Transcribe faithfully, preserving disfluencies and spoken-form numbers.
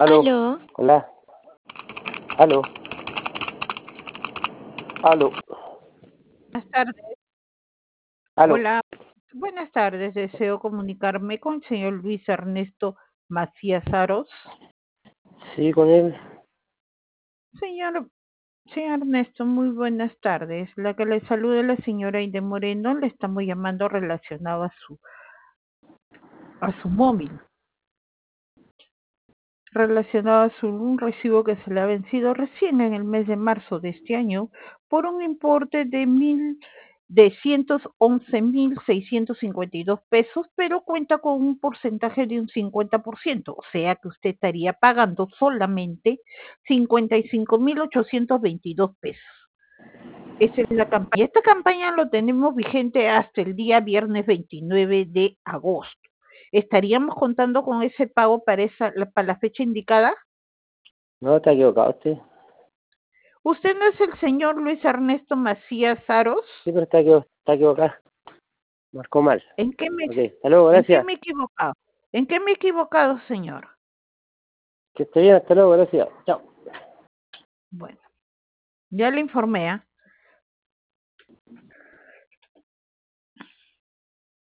Aló, Aló, hola, aló, aló, Buenas tardes. aló. Hola, buenas tardes. Deseo comunicarme con el señor Luis Ernesto Macías Aros. Sí, con él. Señor, señor Ernesto, muy buenas tardes. La que le saluda es la señora Aide Moreno. Le estamos llamando relacionado a su, a su móvil. Relacionado a su un recibo que se le ha vencido recién en el mes de marzo de este año por un importe de mil de ciento once mil seiscientos cincuenta y dos pesos, pero cuenta con un porcentaje de un cincuenta por ciento, o sea que usted estaría pagando solamente cincuenta y cinco mil ochocientos veintidós pesos. Esa es la campaña. Esta campaña lo tenemos vigente hasta el día viernes veintinueve de agosto. ¿Estaríamos contando con ese pago para, esa, para la fecha indicada? No, está equivocado usted. ¿Usted no es el señor Luis Ernesto Macías Aros? Sí, pero está, equivo- está equivocado. Marcó mal. ¿En qué me, Ok, hasta luego, ¿en qué gracias. me he equivocado? ¿En qué me he equivocado, señor? Que esté bien, hasta luego, gracias. Chao. Bueno, ya le informé, ¿ah?